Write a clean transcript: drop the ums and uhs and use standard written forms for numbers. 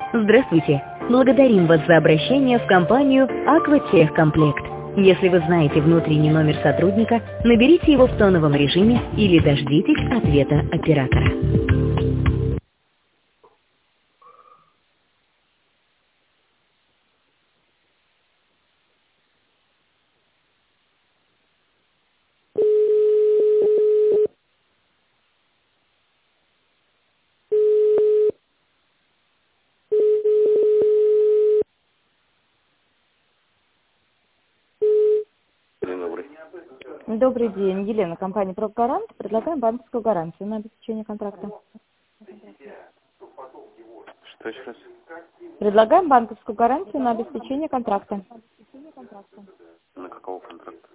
Здравствуйте! Благодарим вас за обращение в компанию «Акватехкомплект». Если вы знаете внутренний номер сотрудника, наберите его в тоновом режиме или дождитесь ответа оператора. День добрый. Добрый день, Елена, компания «Прогарант». Предлагаем банковскую гарантию на обеспечение контракта. Что еще раз? Предлагаем банковскую гарантию на обеспечение контракта. На какого контракта?